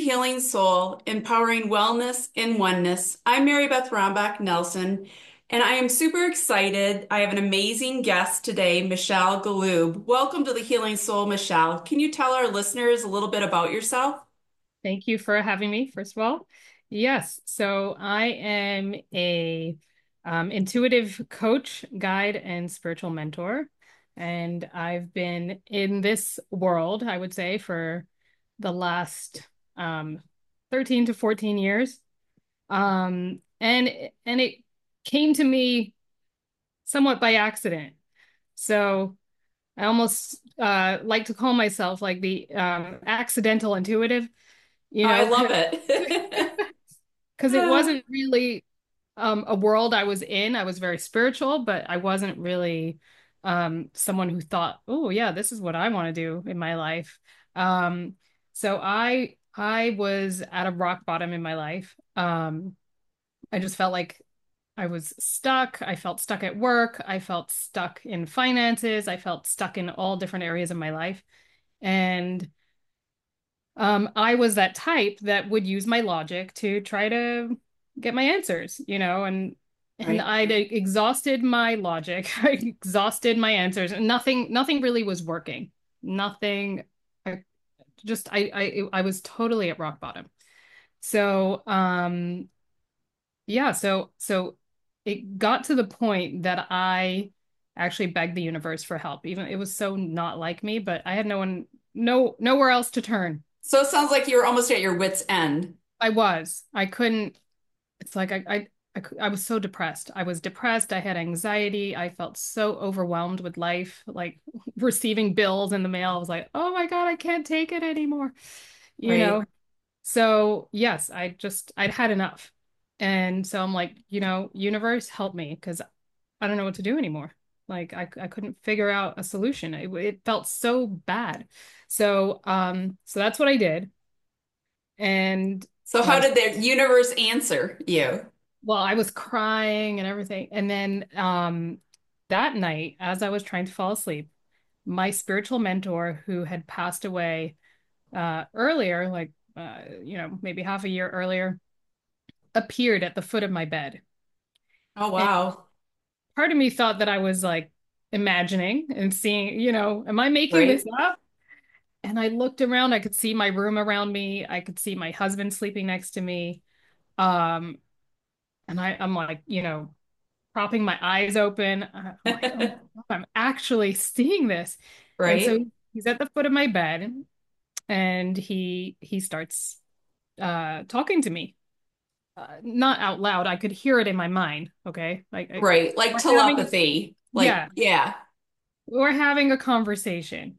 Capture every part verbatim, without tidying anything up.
Healing Soul, Empowering Wellness in Oneness. I'm Mary Beth Rombach Nelson, and I am super excited. I have an amazing guest today, Michelle Galoob. Welcome to the Healing Soul, Michelle. Can you tell our listeners a little bit about yourself? Thank you for having me, first of all. Yes, so I am a um, intuitive coach, guide, and spiritual mentor. And I've been in this world, I would say, for the last um, thirteen to fourteen years. Um, and and it came to me somewhat by accident. So I almost uh, like to call myself like the um, accidental intuitive, you I know, love 'cause it. because it wasn't really um, a world I was in. I was very spiritual, but I wasn't really um, someone who thought, "Oh, yeah, this is what I want to do in my life." Um, so I I was at a rock bottom in my life. Um, I just felt like I was stuck. I felt stuck at work. I felt stuck in finances. I felt stuck in all different areas of my life. And um, I was that type that would use my logic to try to get my answers, you know, and and Right. I'd exhausted my logic, I exhausted my answers, and nothing, nothing really was working. Nothing. I just, I, I, I was totally at rock bottom. So, um, yeah, so, so it got to the point that I actually begged the universe for help. Even it was so not like me, but I had no one, no, nowhere else to turn. So it sounds like you were almost at your wit's end. I was. I couldn't. It's like I, I, I, cou- I was so depressed. I was depressed. I had anxiety. I felt so overwhelmed with life. Like receiving bills in the mail. I was like, oh my God, I can't take it anymore. You Right. know? So yes, I just, I'd had enough. And so I'm like, you know, universe, help me because I don't know what to do anymore. Like I, I couldn't figure out a solution. It, it felt so bad. So, um, so that's what I did. And So I how was did the universe answer you? Well, I was crying and everything. And then um, that night, as I was trying to fall asleep, my spiritual mentor, who had passed away uh, earlier, like, uh, you know, maybe half a year earlier, appeared at the foot of my bed. Oh, And wow. part of me thought that I was like imagining and seeing, you know, am I making this Right. up? And I looked around, I could see my room around me, I could see my husband sleeping next to me. Um, and I, I'm like, you know, propping my eyes open. I'm like, oh, I'm actually seeing this. And so Right. he's at the foot of my bed and he he starts uh talking to me. Uh, not out loud. I could hear it in my mind. Okay. Like I, Right. Like we're having, telepathy. Like, yeah, yeah. we're having a conversation.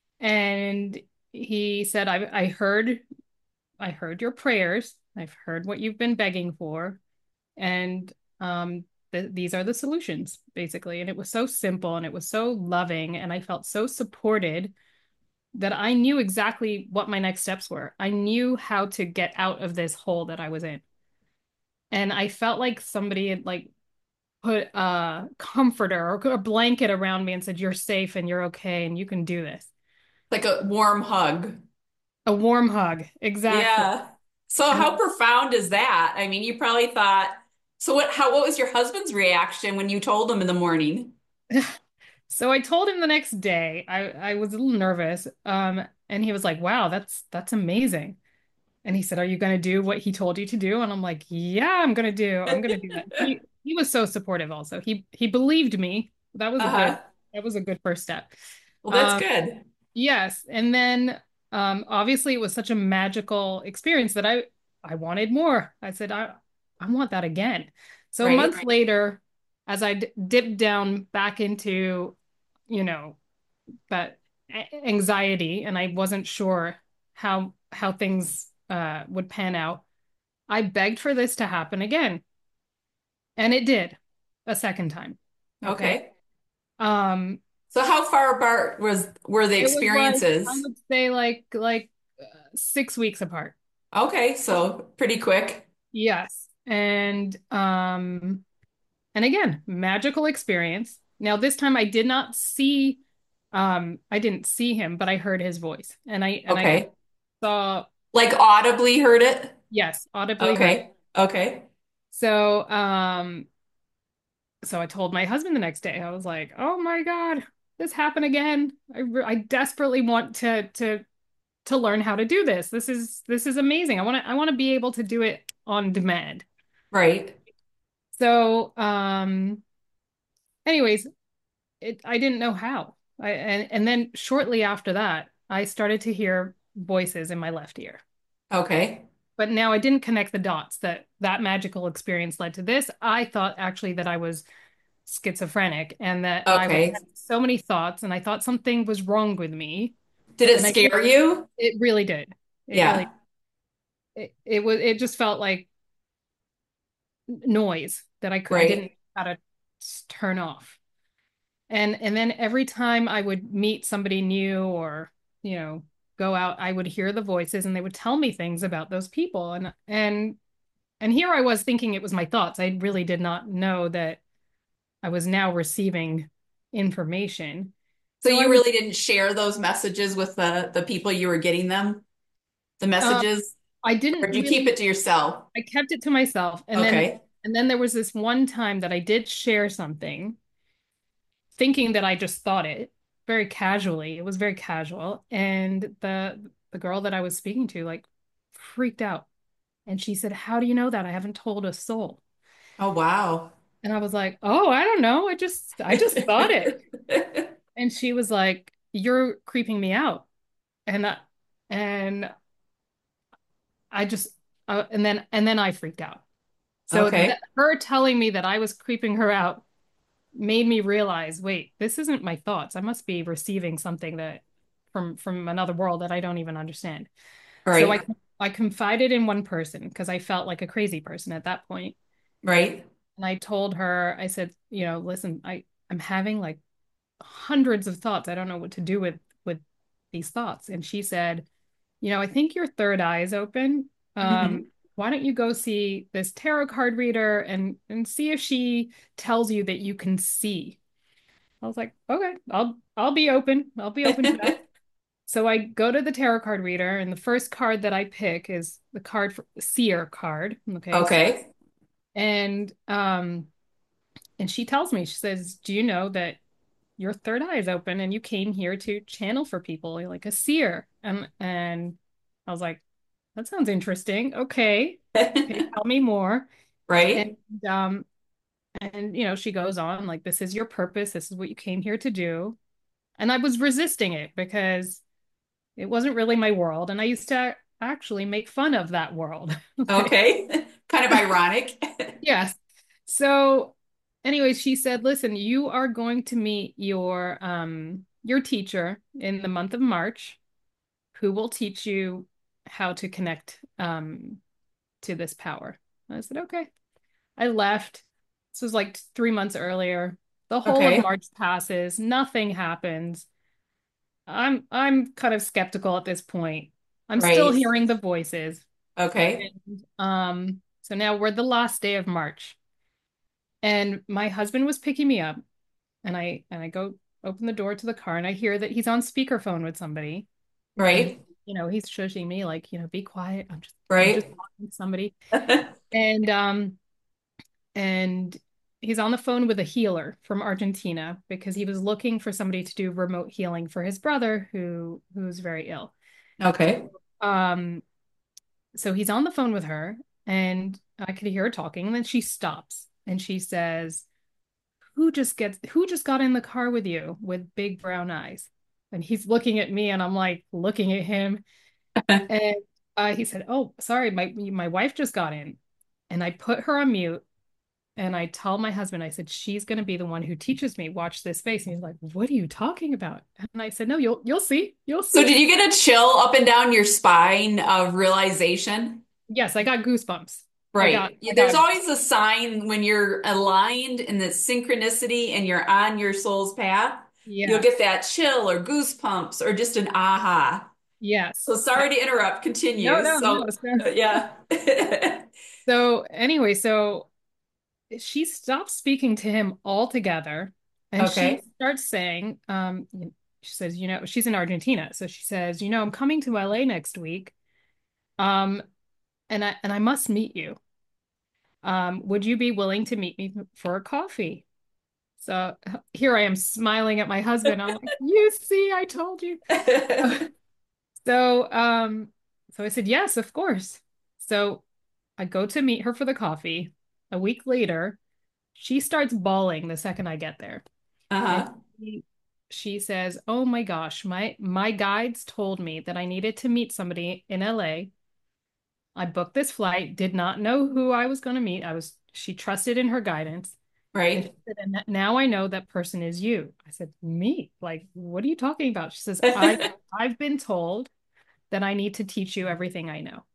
And he said, I I heard I heard your prayers. I've heard what you've been begging for. And um th these are the solutions basically, and it was so simple and it was so loving and I felt so supported that I knew exactly what my next steps were. I knew how to get out of this hole that I was in, and I felt like somebody had like put a comforter or a blanket around me and said, you're safe and you're okay and you can do this. Like a warm hug. A warm hug, exactly. Yeah. So And how profound is that? I mean, you probably thought, so what how what was your husband's reaction when you told him in the morning? so I told him the next day. I I was a little nervous. Um, and he was like, "Wow, that's that's amazing." And he said, "Are you going to do what he told you to do?" And I'm like, "Yeah, I'm going to do. I'm going to do that." He he was so supportive also. He he believed me. That was a good Uh-huh. that was a good first step. Well, that's Um, good. yes, and then um obviously it was such a magical experience that I I wanted more. I said, "I I want that again." So months Right? later, as I d dipped down back into, you know, that anxiety and I wasn't sure how how things uh would pan out, I begged for this to happen again, and it did a second time. Okay. Okay. Um, So how far apart was were the it was like I experiences? would say like like uh, six weeks apart. Okay, so pretty quick. Yes. And um and again, magical experience. Now this time I did not see um I didn't see him, but I heard his voice. And I and I Okay. saw Like audibly heard it? Yes, audibly heard. Okay. Okay. So, um, so I told my husband the next day. I was like, "Oh my God, this happened again. I, re- I desperately want to to to learn how to do this. This is this is amazing. I want to I want to be able to do it on demand." Right. So, um, anyways, it I didn't know how. I and and then shortly after that, I started to hear voices in my left ear. Okay. But now I didn't connect the dots that that magical experience led to this. I thought actually that I was schizophrenic and that I was Okay. having so many thoughts and I thought something was wrong with me. Did it And I did, scare you? it really did. It Yeah. really it, it was it just felt like noise that I I didn't know Right. how to turn off. And and then every time I would meet somebody new or, you know, go out, I would hear the voices and they would tell me things about those people. And and and here I was thinking it was my thoughts. I really did not know that I was now receiving information. So So I you would really didn't share those messages with the the people you were getting them, the um messages, I or didn't did you keep it really to yourself? I kept it to myself. And then Okay. and then there was this one time that I did share something thinking that I just thought it very casually. It was very casual. And the the girl that I was speaking to like freaked out. And she said, "How do you know that? I haven't told a soul." Oh, wow. And I was like, "Oh, I don't know. I just I just thought it." And she was like, "You're creeping me out." And I, and I just uh, and then and then I freaked out. So that Okay. her telling me that I was creeping her out made me realize, wait, this isn't my thoughts. I must be receiving something that from from another world that I don't even understand. So I Right. I confided in one person because I felt like a crazy person at that point. Right. And I told her, I said, you know, listen, I I'm having like hundreds of thoughts. I don't know what to do with with these thoughts. And she said, you know, I think your third eye is open. Um, Hmm. why don't you go see this tarot card reader and and see if she tells you that you can see? I was like, okay, I'll I'll be open. I'll be open to that. So I go to the tarot card reader, and the first card that I pick is the card for seer card. Okay. Okay. And um and she tells me, she says, "Do you know that your third eye is open and you came here to channel for people? You're like a seer." And and I was like, that sounds interesting. Okay. Okay, tell me more. And Right. um and you know, she goes on like, this is your purpose. This is what you came here to do. And I was resisting it because it wasn't really my world. And I used to actually make fun of that world. Okay. Okay. Kind of ironic. Yes. So anyways, she said, listen, you are going to meet your um your teacher in the month of March who will teach you how to connect um to this power. I said, okay. I left. This was like three months earlier. The whole of Okay. March passes, nothing happens. I'm I'm kind of skeptical at this point. I'm still Right. hearing the voices. Okay. And um, so now we're the last day of March. And my husband was picking me up and I and I go open the door to the car and I hear that he's on speakerphone with somebody. And Right. you know, he's shushing me like, you know, be quiet. I'm just I'm just Right. talking to somebody. And um and he's on the phone with a healer from Argentina because he was looking for somebody to do remote healing for his brother who who's very ill. Okay. Um, so he's on the phone with her, and I could hear her talking, and then she stops and she says, "Who just gets who just got in the car with you with big brown eyes?" And he's looking at me, and I'm like looking at him, and uh, he said, "Oh, sorry, my my wife just got in," and I put her on mute. And I tell my husband, I said, she's going to be the one who teaches me. Watch this space. And he's like, what are you talking about? And I said, no, you'll you'll see. You'll So see. did you get a chill up and down your spine of realization? Yes, I got goosebumps. I got Right. I Yeah, there's got always a sign when you're aligned in the synchronicity and you're on your soul's path. You'll get yes. that chill or goosebumps or just an aha. Yes. So I, sorry to interrupt. no, Continue. no, no. So, So, uh, yeah. so anyway, so she stops speaking to him altogether and she Okay. starts saying, um, she says, you know, she's in Argentina. So she says, you know, I'm coming to L A next week Um, and I and I must meet you. Um, would you be willing to meet me for a coffee? So here I am smiling at my husband. I'm like, you see, I told you. So, um, so I said, yes, of course. So I go to meet her for the coffee. A week later, she starts bawling the second I get there. And Uh-huh. she, she says, "Oh my gosh, my my guides told me that I needed to meet somebody in L A. I booked this flight, did not know who I was going to meet. I was she trusted in her guidance. And she Right. said, and now I know that person is you." I said, "Me? Like, what are you talking about?" She says, "I I've been told that I need to teach you everything I know."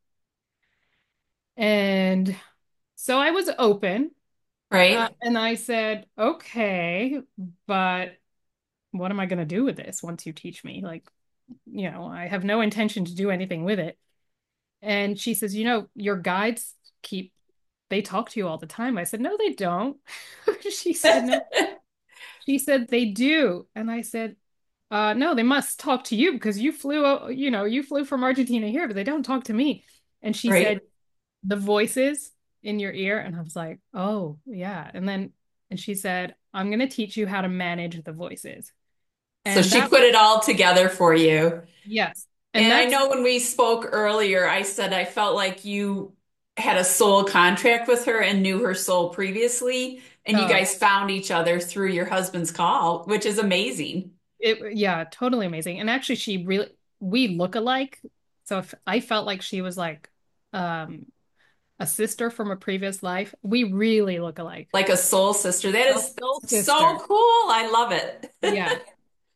And so I was open, uh, Right. and I said, "Okay, but what am I going to do with this once you teach me? Like, you know, I have no intention to do anything with it." And she says, "You know, your guides keep, they talk to you all the time." I said, "No, they don't." She said, "No." She said, "They do." And I said, uh, "No, they must talk to you because you flew, you know, you flew from Argentina here, but they don't talk to me." And she said, Right. "The voices in your ear." And I was like, "Oh, yeah." And then, and she said, "I'm going to teach you how to manage the voices." So And she that, put it all together for you. yes. And And I that's, know when we spoke earlier, I said I felt like you had a soul contract with her and knew her soul previously, and you oh, guys found each other through your husband's call, which is amazing. it, yeah, totally amazing. And actually, she really, we look alike. So if I felt like she was like um, a sister from a previous life, we really look alike. Like a soul sister. That A is soul so sister. cool. I love Yeah. it.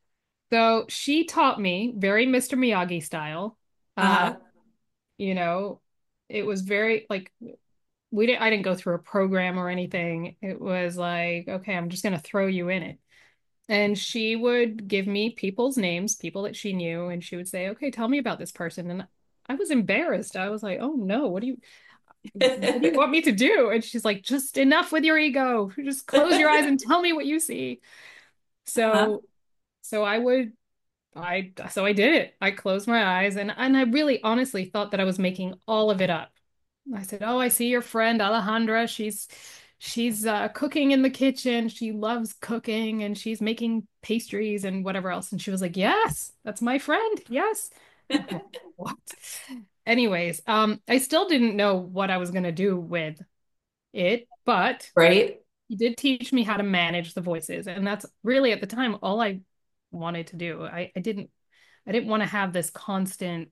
So she taught me very mister Miyagi style. Uh, Uh-huh. you know, it was very like we didn't I didn't go through a program or anything. It was like, okay, I'm just gonna throw you in it. And she would give me people's names, people that she knew, and she would say, "Okay, tell me about this person." And I was embarrassed. I was like, "Oh no, what do you what do you want me to do?" And she's like, "Just enough with your ego. Just close your eyes and tell me what you see." Uh-huh. So so I would I so I did it. I closed my eyes and and I really honestly thought that I was making all of it up. I said, "Oh, I see your friend Alejandra. She's she's uh, cooking in the kitchen. She loves cooking and she's making pastries and whatever else." And she was like, "Yes, that's my friend. Yes." I'm like, what? Anyways, um, I still didn't know what I was gonna do with it, but Right? he did teach me how to manage the voices, and that's really at the time all I wanted to do. I, I didn't I didn't want to have this constant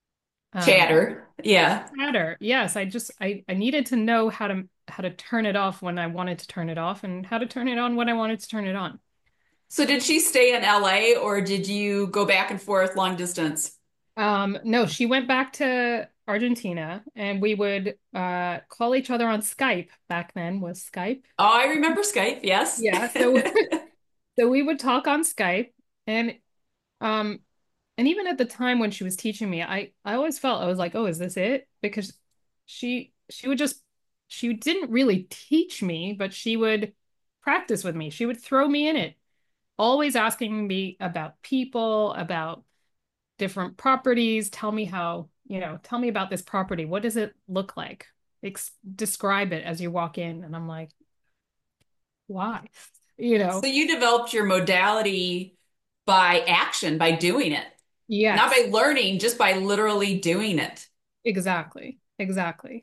um Chatter. Yeah. chatter. Yes, I just I I needed to know how to how to turn it off when I wanted to turn it off and how to turn it on when I wanted to turn it on. So did she stay in L A or did you go back and forth long distance? Um, no, she went back to Argentina and we would uh call each other on Skype. Back then was Skype. Oh, I remember Skype. Yes. Yeah, so so we would talk on Skype and um and even at the time when she was teaching me, I I always felt I was like, "Oh, is this it?" Because she she would just she didn't really teach me, but she would practice with me. She would throw me in it, always asking me about people, about different properties, tell me how, you know, tell me about this property. What does it look like? Ex describe it as you walk in. And I'm like, "Why?" You So know. you developed your modality by action, by doing it, not Yes, by learning, just by literally doing it. exactly. Exactly.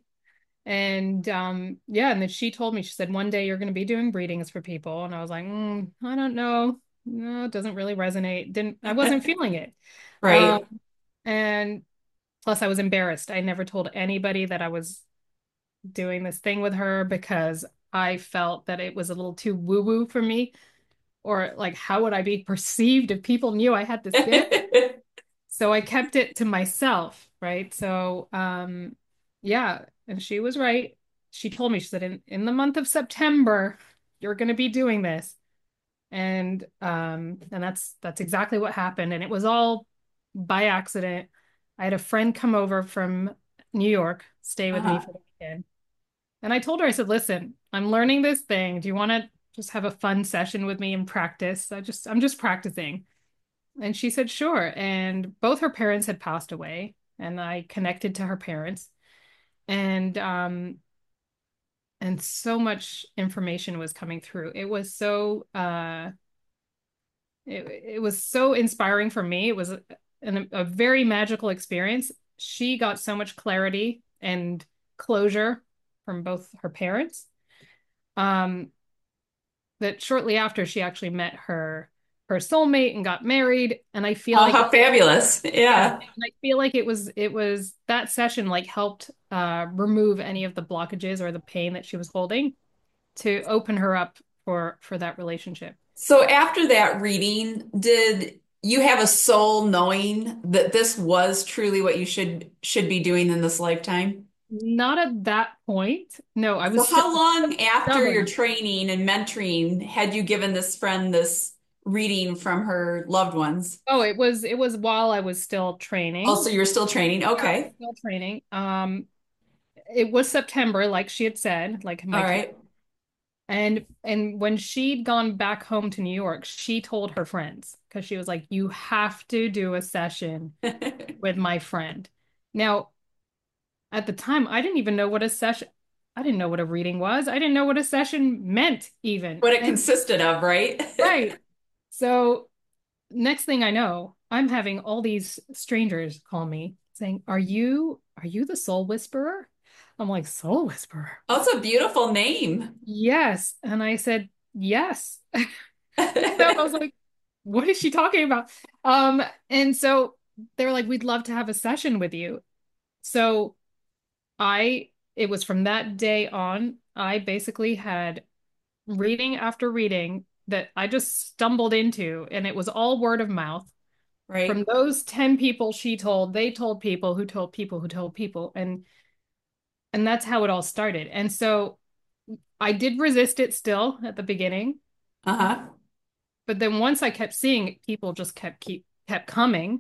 And um, yeah, and then she told me, she said, "One day you're going to be doing readings for people." And I was like, mm, "I don't know. No, it doesn't really resonate." Didn't, I wasn't feeling it. Um, Right. and plus I was embarrassed. I never told anybody that I was doing this thing with her because I felt that it was a little too woo-woo for me, or like, how would I be perceived if people knew I had this gift? So I kept it to myself, right? So, um, yeah, and she was right. She told me, she said, in, in the month of September, you're going to be doing this. And um, and that's that's exactly what happened. And it was all by accident. I had a friend come over from New York, stay with me Uh-huh. for the weekend. And I told her, I said, "Listen, I'm learning this thing. Do you want to just have a fun session with me and practice? I just I'm just practicing." And she said, "Sure." And both her parents had passed away. and I connected to her parents. And um and so much information was coming through. It was so uh it, it was so inspiring for me. It was a, an, a very magical experience. She got so much clarity and closure from both her parents. Um, that shortly after she actually met her her soulmate and got married. And I feel Oh, like how fabulous. yeah, Yeah. and I feel like it was it was that session like helped uh remove any of the blockages or the pain that she was holding to open her up for for that relationship. So after that reading, did you have a soul knowing that this was truly what you should should be doing in this lifetime? Not at that point. No, I So was still how long after your stubborn. training and mentoring had you given this friend this reading from her loved ones? Oh, it was it was while I was still Also, training. you were still training. Yeah, I was Okay. still training. Um, it was September, like she had said, like All my plan. right. And and when she'd gone back home to New York, she told her friends because she was like, "You have to do a session with my friend." Now, at the time, I didn't even know what a session, I didn't know what a reading was. I didn't know what a session meant even. What it And consisted of, right? right. So next thing I know, I'm having all these strangers call me saying, "Are you are you the soul whisperer?" I'm like, "Soul whisperer?" Oh, it's a beautiful name. Yes. And I said, "Yes." So I was like, "What is she talking about?" Um, and so they were like, "We'd love to have a session with you." So I, it was from that day on, I basically had reading after reading that I just stumbled into, and it was all word of mouth. From Right. those ten people she told, they told people who told people who told people. And and that's how it all started. And so I did resist it still at the beginning, Uh-huh. but then once I kept seeing it, people just kept keep kept coming.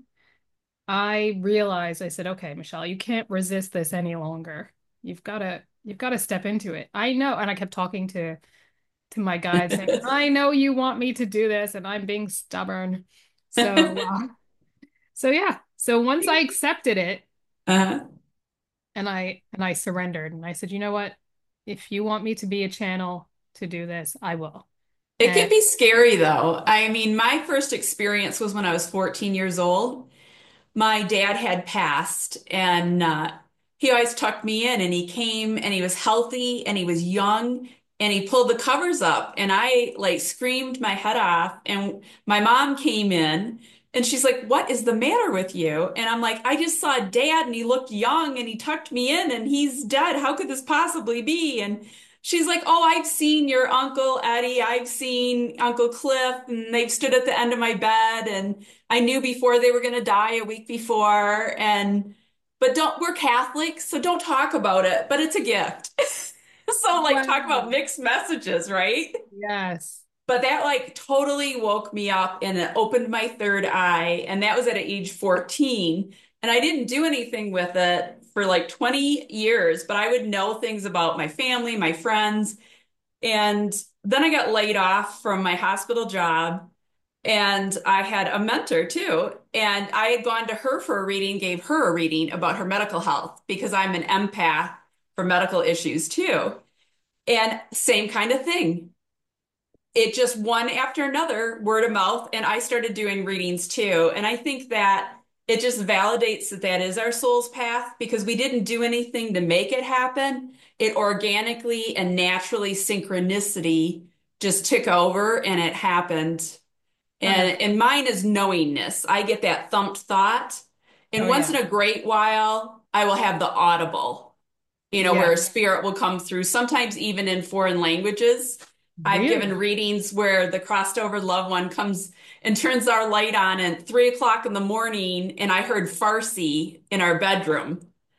I realized I said, okay, Michelle, you can't resist this any longer. You've got to you've got to step into it. I know. And I kept talking to to my guide saying, I know you want me to do this and I'm being stubborn. So uh, so yeah. So once I accepted it Uh-huh. and I and I surrendered and I said, you know what? If you want me to be a channel to do this, I will. It can And be scary though. I mean, my first experience was when I was fourteen years old. My dad had passed and uh, he always tucked me in and he came and he was healthy and he was young and he pulled the covers up and I like screamed my head off and my mom came in and she's like, "What is the matter with you?" And I'm like, "I just saw dad and he looked young and he tucked me in and he's dead. How could this possibly be?" And she's like, "Oh, I've seen your Uncle Eddie. I've seen Uncle Cliff and they've stood at the end of my bed and I knew before they were going to die a week before and but don't we're Catholic, so don't talk about it, but it's a gift." So like talk about wow. mixed messages, right? Yes. But that like totally woke me up and it opened my third eye and that was at age fourteen and I didn't do anything with it for like twenty years, but I would know things about my family, my friends, and then I got laid off from my hospital job and I had a mentor too. And I had gone to her for a reading, gave her a reading about her medical health because I'm an empath for medical issues too. And same kind of thing. It just one after another, word of mouth. And I started doing readings too. And I think that it just validates that that is our soul's path because we didn't do anything to make it happen. It organically and naturally, synchronicity just took over and it happened. one hundred. And and mine is knowingness. I get that thumped thought. And Oh once yeah. in a great while, I will have the audible, you know, where Yeah. a spirit will come through, sometimes even in foreign languages. I've given Really? readings where the crossed over loved one comes and turns our light on at three o'clock in the morning, and I heard Farsi in our bedroom.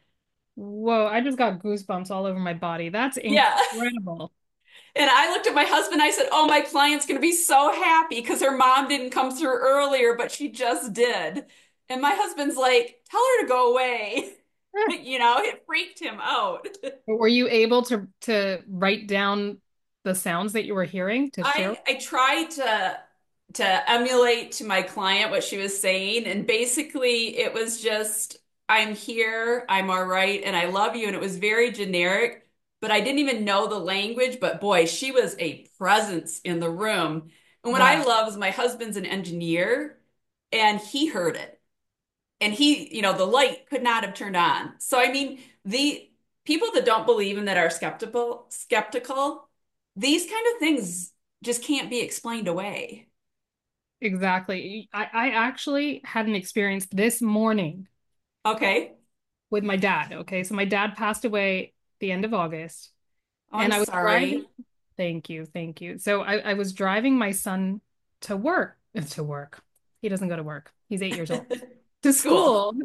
Whoa, I just got goosebumps all over my body. That's Yeah. incredible. And I looked at my husband, I said, "Oh, my client's going to be so happy because her mom didn't come through earlier, but she just did." And my husband's like, "Tell her to go away." You know, it freaked him out. Were you able to to write down the sounds that you were hearing to share? I I tried to to emulate to my client what she was saying, and basically it was just I'm here, I'm all right, and I love you. And it was very generic, but I didn't even know the language. But boy, she was a presence in the room. And what I Wow. love is my husband's an engineer and he heard it. And he, you know, the light could not have turned on. So I mean, the people that don't believe in that are skeptical, skeptical, these kind of things just can't be explained away. Exactly. I, I actually had an experience this morning Okay. with my dad. Okay. So my dad passed away the end of August, Oh, I'm and I was driving. sorry. Thank you. Thank you. So I, I was driving my son to work, to work. He doesn't go to work. He's eight years old. To School. school.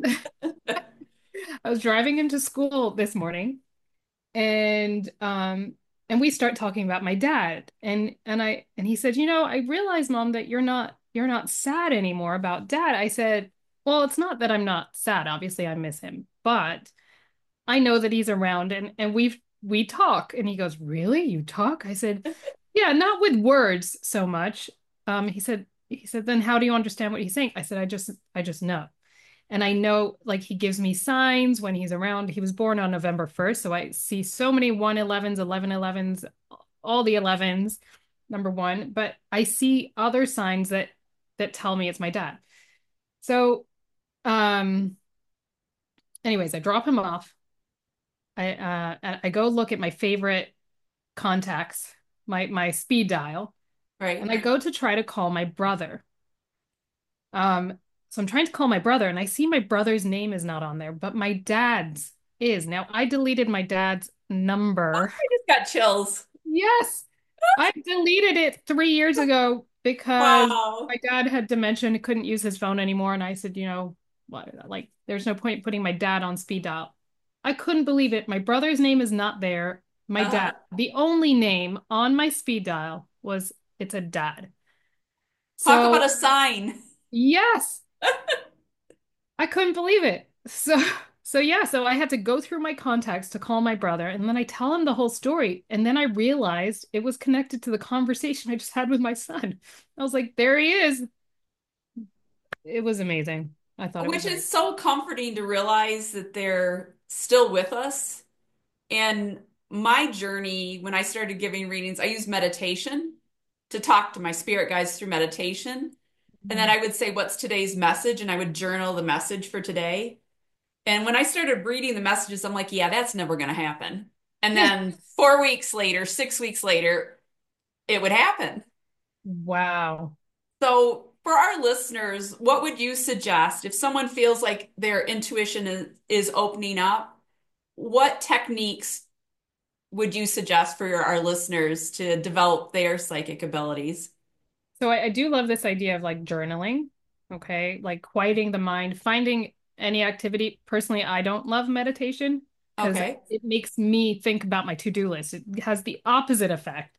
I was driving him to school this morning, and um and we start talking about my dad, and and I and he said, you know, I realize, Mom, that you're not you're not sad anymore about dad. I said, well, it's not that I'm not sad. Obviously, I miss him, but I know that he's around, and and we've we talk. And he goes, really? You talk? I said, yeah, not with words so much. Um he said he said, then how do you understand what he's saying? I said, I just I just know. And I know, like, he gives me signs when he's around. He was born on November first. So I see so many one elevens, eleven elevens, all the elevens, number one. But I see other signs that that tell me it's my dad. So, um, anyways, I drop him off. I uh and I go look at my favorite contacts, my my speed dial, and Right. I go to try to call my brother. Um, so I'm trying to call my brother, and I see my brother's name is not on there, but my dad's is. Now, I deleted my dad's number. I just got chills. Yes, I deleted it three years ago because Wow. my dad had dementia and couldn't use his phone anymore. And I said, you know, what, like, there's no point putting my dad on speed dial. I couldn't believe it. My brother's name is not there. My dad, Uh, the only name on my speed dial was it's a dad. talk about So, a sign. yes, I couldn't believe it. So, so yeah, so I had to go through my contacts to call my brother, and then I tell him the whole story, and then I realized it was connected to the conversation I just had with my son. I was like, there he is. It was amazing. I thought it was Which very is so comforting to realize that they're still with us. And my journey, when I started giving readings, I used meditation to talk to my spirit guides through meditation. And then I would say, what's today's message? And I would journal the message for today. And when I started reading the messages, I'm like, yeah, that's never going to happen. And then four weeks later, six weeks later, it would happen. wow. So, for our listeners, what would you suggest if someone feels like their intuition is, is opening up? What techniques would you suggest for your, our listeners to develop their psychic abilities? So I, I do love this idea of like journaling, okay? Like quieting the mind, finding any activity. Personally, I don't love meditation because Okay. it makes me think about my to-do list. It has the opposite effect.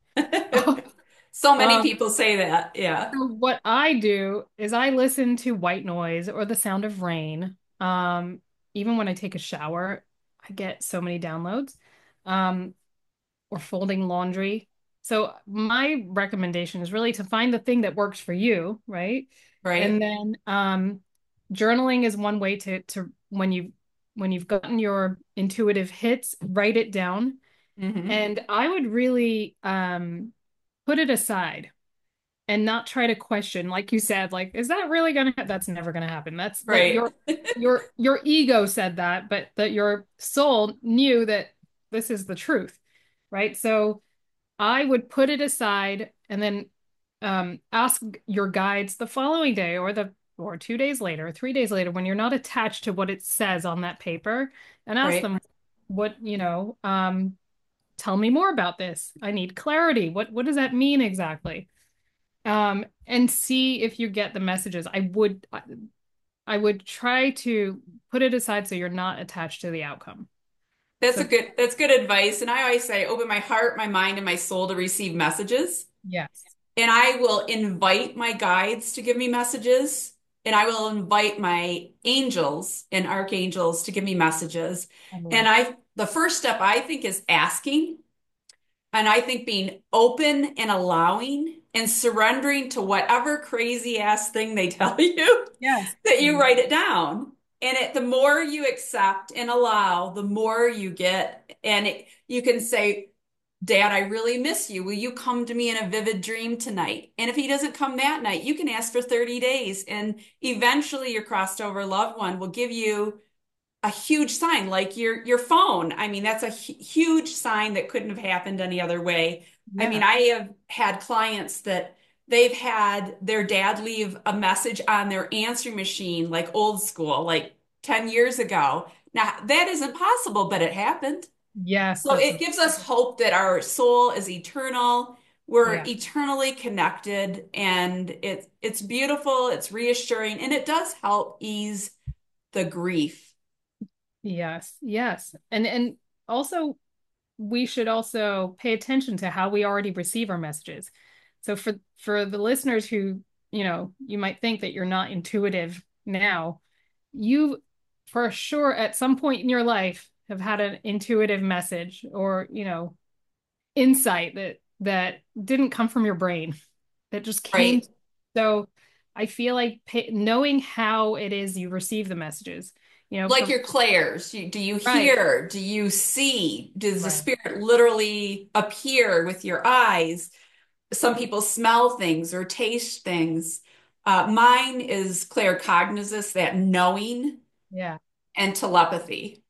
So many Um, people say that. Yeah. so what I do is I listen to white noise or the sound of rain. Um, even when I take a shower, I get so many downloads. Um, or folding laundry. So my recommendation is really to find the thing that works for you, right? And Right. then um, journaling is one way to to when you when you've gotten your intuitive hits, write it down. Hmm. And I would really um, put it aside and not try to question, like you said, like, is that really gonna ha-? That's never gonna happen. That's like Right. your your your ego said that, but that your soul knew that this is the truth, right? So I would put it aside and then um, ask your guides the following day or the or two days later, or three days later, when you're not attached to what it says on that paper, and ask Right. them what, you know, um, tell me more about this. I need clarity. What what does that mean exactly? Um, and see if you get the messages. I would I would try to put it aside so you're not attached to the outcome. That's a So good that's good advice. And I always say open my heart, my mind, and my soul to receive messages. yes. And I will invite my guides to give me messages. And I will invite my angels and archangels to give me messages. I And love I the first step I think is asking. And I think being open and allowing and surrendering to whatever crazy ass thing they tell you, yes. that you write it down. And it, the more you accept and allow, the more you get. And it, you can say, Dad, I really miss you. Will you come to me in a vivid dream tonight? And if he doesn't come that night, you can ask for thirty days. And eventually your crossed over loved one will give you a huge sign, like your your phone. I mean, that's a hu- huge sign that couldn't have happened any other way. I mean, Yeah. I have had clients that they've had their dad leave a message on their answering machine, like old school, like ten years ago. Now, that isn't possible, but it happened. Yes, So that's it a gives us hope that our soul is eternal. We're yeah. eternally connected, and it's it's beautiful, it's reassuring, and it does help ease the grief. Yes. Yes. And and also we should also pay attention to how we already receive our messages. So for for the listeners who, you know, you might think that you're not intuitive now, you for sure at some point in your life have had an intuitive message or, you know, insight that that didn't come from your brain, that just came. Right. So I feel like pay, knowing how it is you receive the messages, you know, Like for your clairs, you, do you right, hear? Do you see? Does the right. spirit literally appear with your eyes? Some people smell things or taste things. Uh, mine is claircognizance, that knowing, Yeah. and telepathy.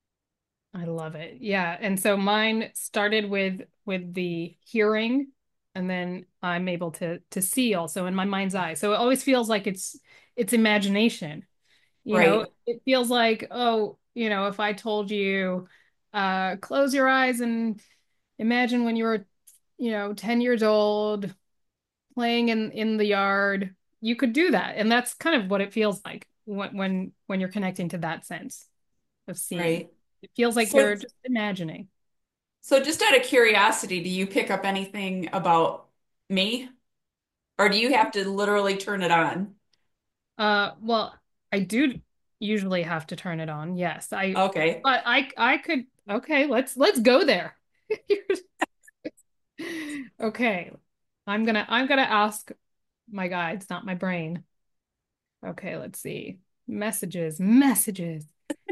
I love it. Yeah. And so mine started with with the hearing and then I'm able to to see also in my mind's eye. So it always feels like it's it's imagination. You know, Right. it feels like, oh, you know, if I told you uh close your eyes and imagine when you were, you know, ten years old playing in in the yard, you could do that. And that's kind of what it feels like when when when you're connecting to that sense of seeing. Right. It feels like So, you're just imagining. so just out of curiosity, do you pick up anything about me, or do you have to literally turn it on? Uh, well, I do usually have to turn it on. Yes, I, Okay. but I, I could. Okay, let's let's go there. Okay, I'm gonna I'm gonna ask my guides, not my brain. Okay, let's see. Messages, messages.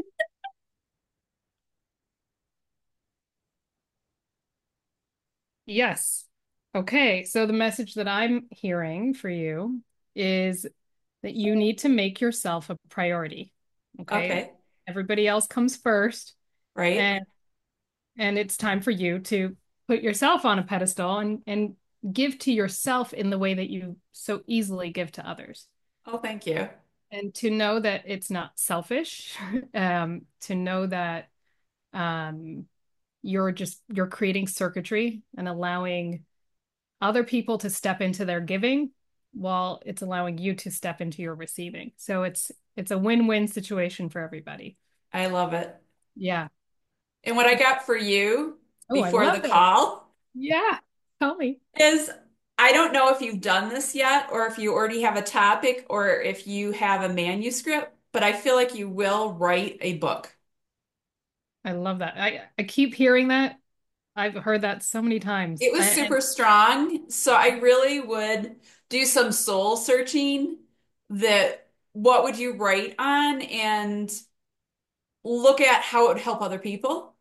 Yes. Okay, so the message that I'm hearing for you is that you need to make yourself a priority. Okay. Okay. Everybody else comes first, Right. and and it's time for you to put yourself on a pedestal and and give to yourself in the way that you so easily give to others. Oh, thank you. And to know that it's not selfish, um, to know that um, you're just you're creating circuitry and allowing other people to step into their giving while it's allowing you to step into your receiving. So it's it's a win-win situation for everybody. I love it. Yeah. And what I got for you Oh, I before the love it. call Yeah. Tell me. is, I don't know if you've done this yet or if you already have a topic or if you have a manuscript, but I feel like you will write a book. I love that. I I keep hearing that. I've heard that so many times. It was I, and super strong, so I really would do some soul searching, that what would you write on, and look at how it would help other people.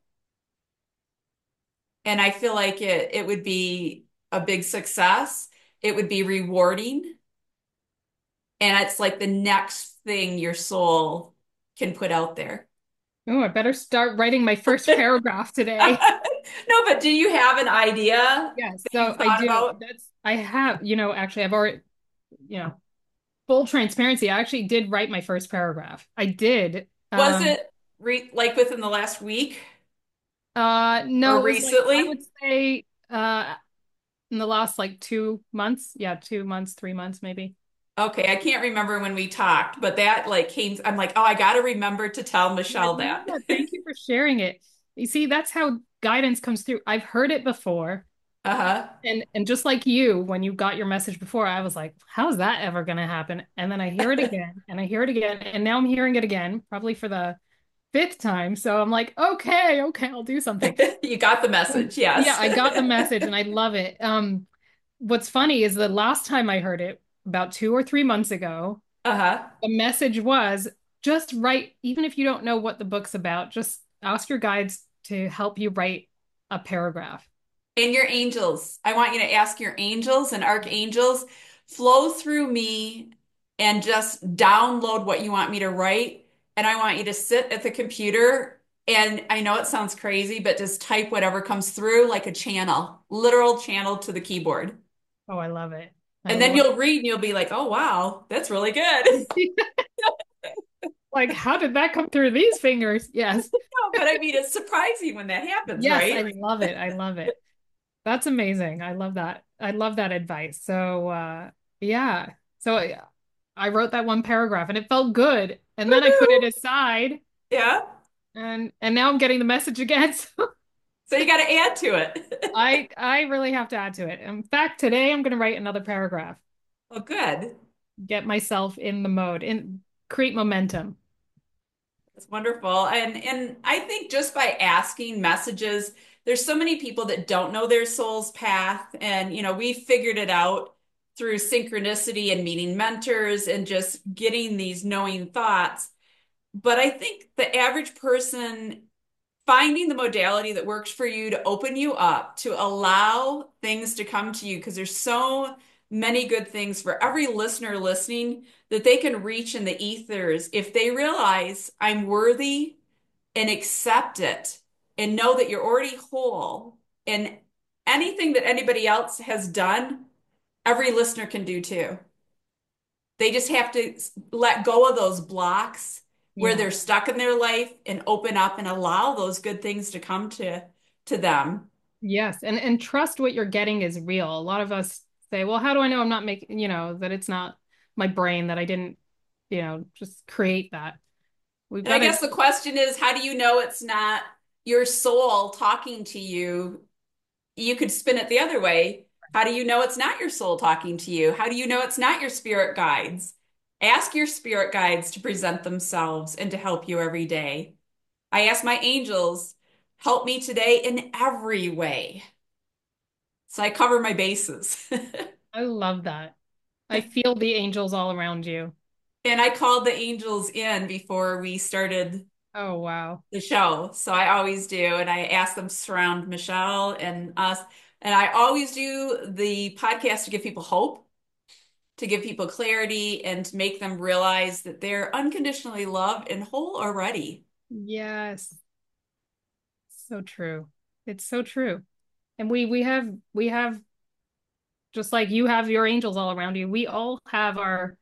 And I feel like it it would be a big success. It would be rewarding. And it's like the next thing your soul can put out there. oh, I better start writing my first paragraph today. No, but do you have an idea Yes, that so you've I thought do. about? That's I have, you know, actually I've already, you know, full transparency, I actually did write my first paragraph. I did. Was Um, it re like within the last week uh no, or it was like I would recently? say uh in the last like two months. Yeah, two months, three months maybe. Okay, I can't remember when we talked, but that like came, I'm like, oh, I got to remember to tell I Michelle love that. that. Thank you for sharing it. You see, that's how guidance comes through. I've heard it before. Uh-huh. And and just like you, when you got your message before, I was like, how's that ever going to happen? And then I hear it again and I hear it again. And now I'm hearing it again, probably for the fifth time. So I'm like, okay, okay, I'll do something. You got the Um, message, yeah, yes. I got the message and I love it. Um, what's funny is the last time I heard it, about two or three months ago, Uh-huh. the message was, just write, even if you don't know what the book's about, just ask your guides to help you write a paragraph. And your angels. I want you to ask your angels and archangels, flow through me and just download what you want me to write. And I want you to sit at the computer. And I know it sounds crazy, but just type whatever comes through like a channel, literal channel to the keyboard. Oh, I love it. I And then love you'll read and you'll be like, oh, wow, that's really good. like how did that come through these fingers? Yes. No, but I mean, it's surprising when that happens, Yes, I right? love it. I love it. That's amazing. I love that. I love that advice. So, uh, yeah. So I I wrote that one paragraph and it felt good. And then I put it Woohoo! aside Yeah. and and now I'm getting the message again. So So you got to add to it. I I really have to add to it. In fact, today I'm going to write another paragraph. Well, good. Get myself in the mode and create momentum. It's wonderful. And and I think just by asking messages, there's so many people that don't know their soul's path. And, you know, we figured it out through synchronicity and meeting mentors and just getting these knowing thoughts. But I think the average person finding the modality that works for you to open you up, to allow things to come to you, because there's so many good things for every listener listening that they can reach in the ethers if they realize I'm worthy and accept it and know that you're already whole. And anything that anybody else has done, every listener can do too. They just have to let go of those blocks where Yeah. they're stuck in their life and open up and allow those good things to come to to them. Yes. And and trust what you're getting is real. A lot of us say, well, how do I know I'm not making, you know, that it's not my brain, that I didn't, you know, just create that. We've And got I to, guess the question is, how do you know it's not your soul talking to you? You could spin it the other way. How do you know it's not your soul talking to you? How do you know it's not your spirit guides? Ask your spirit guides to present themselves and to help you every day. I ask my angels, help me today in every way. So I cover my bases. I love that. I feel the angels all around you. And I called the angels in before we started Oh, wow. the show. So I always do. And I ask them to surround Michelle and us. And I always do the podcast to give people hope, to give people clarity, and to make them realize that they're unconditionally loved and whole already. Yes. So true. It's so true. And we we have we have just like you have your angels all around you. We all have our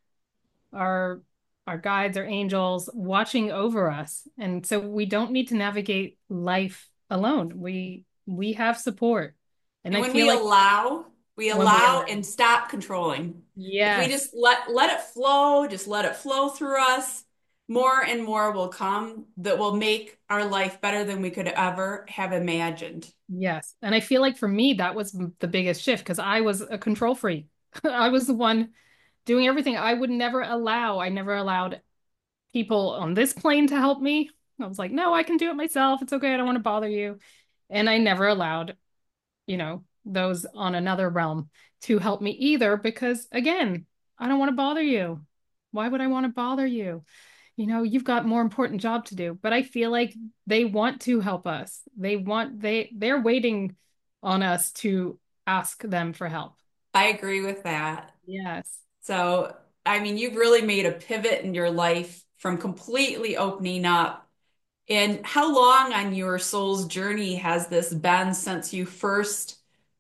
our our guides, our angels watching over us. And so we don't need to navigate life alone. We we have support. And And I when feel we like allow, we when we allow allow. and stop controlling. If we Yes. just let let it flow, just let it flow through us, more and more will come that will make our life better than we could ever have imagined. Yes. And I feel like for me that was the biggest shift because I was a control freak. I was the one doing everything. I would never allow, I never allowed people on this plane to help me. I was like, no, I can do it myself. It's okay. I don't want to bother you. And I never allowed, you know, those on another realm to help me either because, again, I don't want to bother you. Why would I want to bother you? You know, you've got more important job to do. But I feel like they want to help us. They want, they, they're waiting on us to ask them for help. I agree with that. Yes. So, I mean, you've really made a pivot in your life from completely opening up. And how long on your soul's journey has this been since you first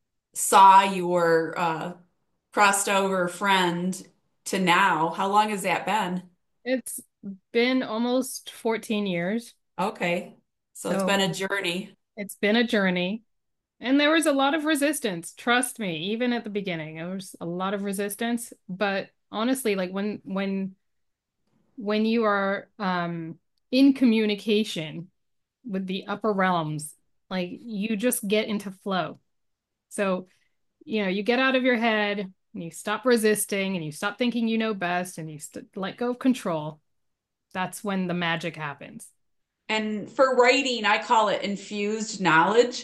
saw your uh, crossed over friend to now? How long has that been? It's been almost fourteen years. Okay. So it's been So a journey. it's been a journey. And there was a lot of resistance, trust me, even at the beginning. There was a lot of resistance, but honestly, like when when when you are um in communication with the upper realms, like you just get into flow. So, you know, you get out of your head and you stop resisting and you stop thinking you know best and you st let go of control. That's when the magic happens. And for writing, I call it infused knowledge.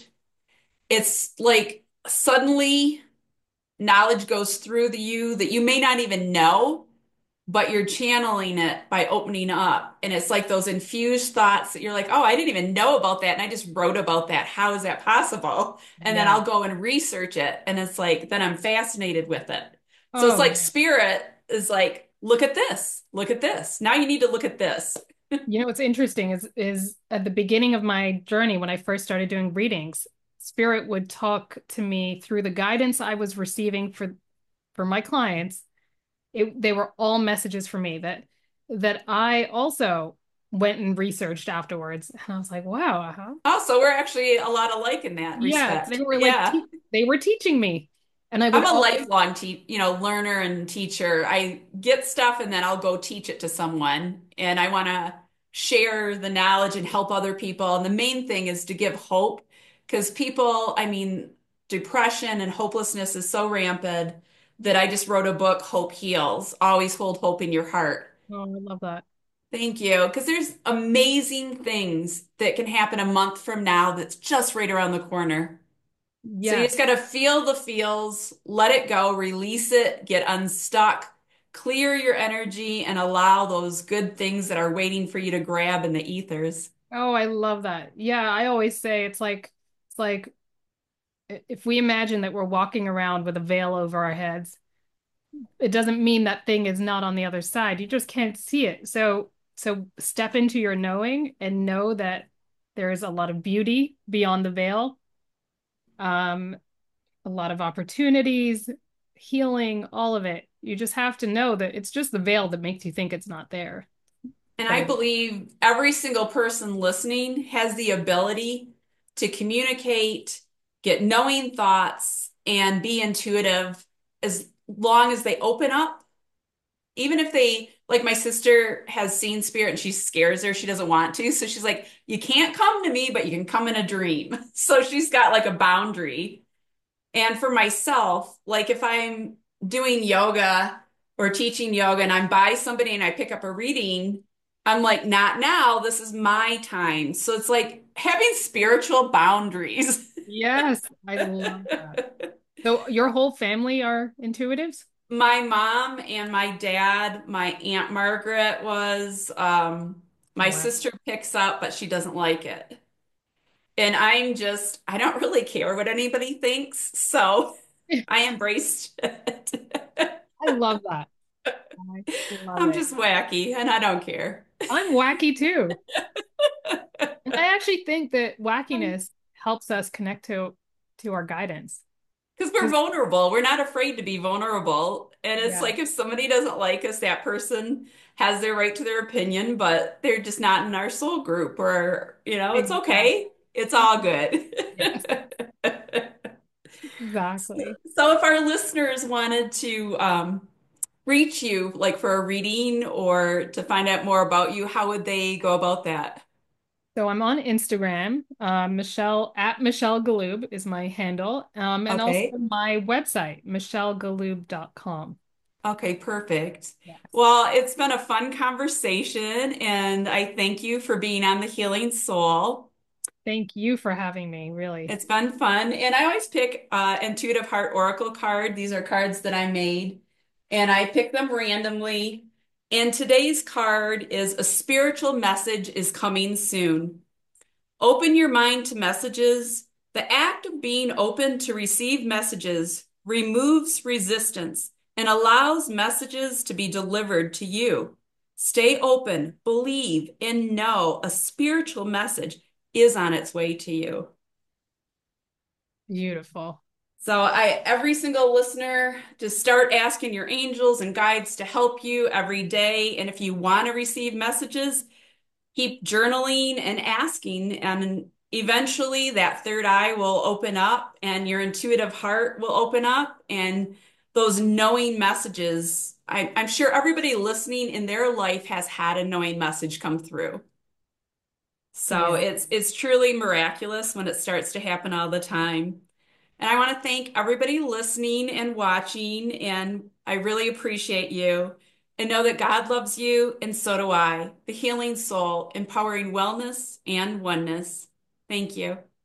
It's like suddenly knowledge goes through the you that you may not even know. but you're channeling it by opening up. And it's like those infused thoughts that you're like, oh, I didn't even know about that. And I just wrote about that. How is that possible? And then Yeah. I'll go and research it. And it's like, then I'm fascinated with it. So it's Oh, like yeah. spirit is like, look at this, look at this. Now you need to look at this. You know what's interesting is is at the beginning of my journey when I first started doing readings, Spirit would talk to me through the guidance I was receiving for for my clients. It, they were all messages for me that that I also went and researched afterwards. And I was like, wow, uh-huh. Also, we're actually a lot alike in that Yeah, they respect. were like Yeah. te they were teaching me. And I would I'm a always, lifelong te you know, learner and teacher. I get stuff and then I'll go teach it to someone. And I want to share the knowledge and help other people. And the main thing is to give hope because people, I mean, depression and hopelessness is so rampant that I just wrote a book, Hope Heals. Always hold hope in your heart. oh, I love that. Thank you. Because there's amazing things that can happen a month from now that's just right around the corner. So you just Yes. got to feel the feels, let it go, release it, get unstuck, clear your energy, and allow those good things that are waiting for you to grab in the ethers. Oh, I love that. Yeah, I always say it's like it's like if we imagine that we're walking around with a veil over our heads, it doesn't mean that thing is not on the other side. You just can't see it. So so step into your knowing and know that there is a lot of beauty beyond the veil. Um, a lot of opportunities, healing, all of it. You just have to know that it's just the veil that makes you think it's not there. And But I it, believe every single person listening has the ability to communicate, get knowing thoughts, and be intuitive as long as they open up. Even if they, like my sister has seen spirit and she scares her, she doesn't want to. So she's like, you can't come to me, but you can come in a dream. So she's got like a boundary. And for myself, like if I'm doing yoga or teaching yoga and I'm by somebody and I pick up a reading, I'm like, not now. This is my time. So it's like having spiritual boundaries. yes, I love that. So your whole family are intuitives? My mom and my dad, my Aunt Margaret was, um, my Wow. sister picks up, but she doesn't like it. And I'm just, I don't really care what anybody thinks. So I embraced it. I love that. I love I'm it. just wacky and I don't care. I'm wacky too. And I actually think that wackiness helps us connect to to our guidance. Because we're Because vulnerable. We're not afraid to be vulnerable. And it's yeah, like if somebody doesn't like us, that person has their right to their opinion, but they're just not in our soul group or, you know, it's exactly. okay. It's all good. Yes, exactly. So if our listeners wanted to um, reach you, like for a reading or to find out more about you, how would they go about that? So I'm on Instagram. Uh, Michelle at Michelle Galoob is my handle. Um, and also Okay. my website, michelle galoob dot com. Okay, perfect. Yes. Well, it's been a fun conversation, and I thank you for being on the Healing Soul. Thank you for having me, really. It's been fun. And I always pick uh, Intuitive Heart Oracle card. These are cards that I made, and I pick them randomly. And today's card is a spiritual message is coming soon. Open your mind to messages. The act of being open to receive messages removes resistance and allows messages to be delivered to you. Stay open, believe, and know a spiritual message is on its way to you. Beautiful. So I, every single listener, just start asking your angels and guides to help you every day. And if you want to receive messages, keep journaling and asking, and eventually that third eye will open up and your intuitive heart will open up, and those knowing messages. I, I'm sure everybody listening in their life has had a knowing message come through. So Beautiful. it's it's truly miraculous when it starts to happen all the time. And I want to thank everybody listening and watching, and I really appreciate you. And know that God loves you, and so do I. The Healing Soul, empowering wellness and oneness. Thank you.